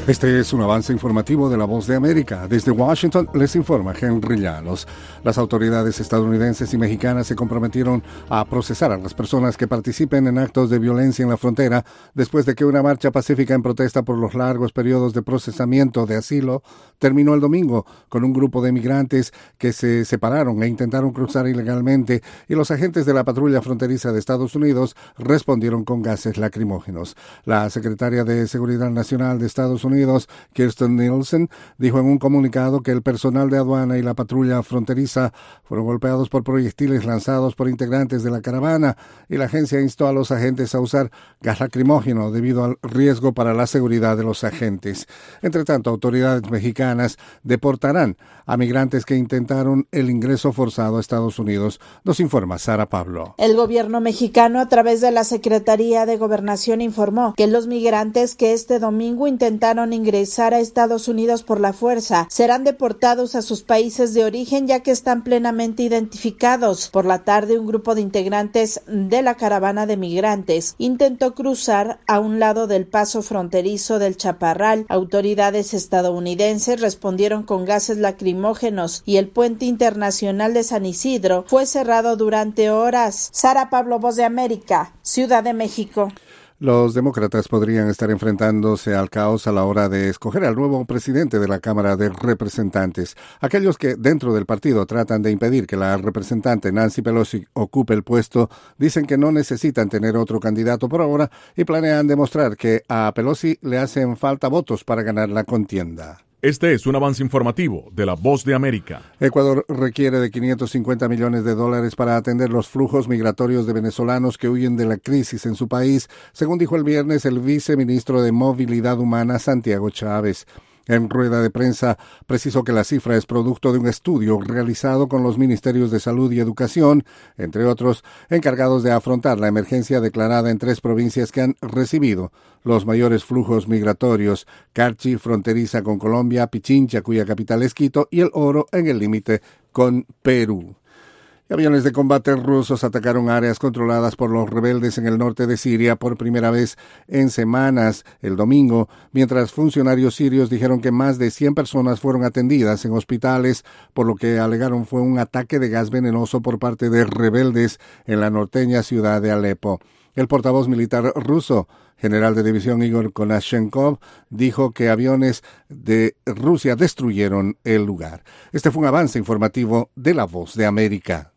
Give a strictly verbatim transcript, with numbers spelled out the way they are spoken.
Este es un avance informativo de La Voz de América. Desde Washington les informa Henry Llanos. Las autoridades estadounidenses y mexicanas se comprometieron a procesar a las personas que participen en actos de violencia en la frontera después de que una marcha pacífica en protesta por los largos periodos de procesamiento de asilo terminó el domingo con un grupo de migrantes que se separaron e intentaron cruzar ilegalmente y los agentes de la patrulla fronteriza de Estados Unidos respondieron con gases lacrimógenos. La secretaria de Seguridad Nacional de Estados Unidos, Kirstjen Nielsen, dijo en un comunicado que el personal de aduana y la patrulla fronteriza fueron golpeados por proyectiles lanzados por integrantes de la caravana y la agencia instó a los agentes a usar gas lacrimógeno debido al riesgo para la seguridad de los agentes. Entre tanto, autoridades mexicanas deportarán a migrantes que intentaron el ingreso forzado a Estados Unidos. Nos informa Sara Pablo. El gobierno mexicano, a través de la Secretaría de Gobernación, informó que los migrantes que este domingo intentaron ingresar a Estados Unidos por la fuerza serán deportados a sus países de origen, ya que están plenamente identificados. Por la tarde, un grupo de integrantes de la caravana de migrantes intentó cruzar a un lado del paso fronterizo del Chaparral. Autoridades estadounidenses respondieron con gases lacrimógenos y el puente internacional de San Isidro fue cerrado durante horas. Sara Pablo, Voz de América, Ciudad de México. Los demócratas podrían estar enfrentándose al caos a la hora de escoger al nuevo presidente de la Cámara de Representantes. Aquellos que dentro del partido tratan de impedir que la representante Nancy Pelosi ocupe el puesto dicen que no necesitan tener otro candidato por ahora y planean demostrar que a Pelosi le hacen falta votos para ganar la contienda. Este es un avance informativo de La Voz de América. Ecuador requiere de quinientos cincuenta millones de dólares para atender los flujos migratorios de venezolanos que huyen de la crisis en su país, según dijo el viernes el viceministro de Movilidad Humana, Santiago Chávez. En rueda de prensa, precisó que la cifra es producto de un estudio realizado con los ministerios de Salud y Educación, entre otros, encargados de afrontar la emergencia declarada en tres provincias que han recibido los mayores flujos migratorios: Carchi, fronteriza con Colombia; Pichincha, cuya capital es Quito; y El Oro, en el límite con Perú. Aviones de combate rusos atacaron áreas controladas por los rebeldes en el norte de Siria por primera vez en semanas el domingo, mientras funcionarios sirios dijeron que más de cien personas fueron atendidas en hospitales, por lo que alegaron fue un ataque de gas venenoso por parte de rebeldes en la norteña ciudad de Alepo. El portavoz militar ruso, general de división Igor Konashenkov, dijo que aviones de Rusia destruyeron el lugar. Este fue un avance informativo de La Voz de América.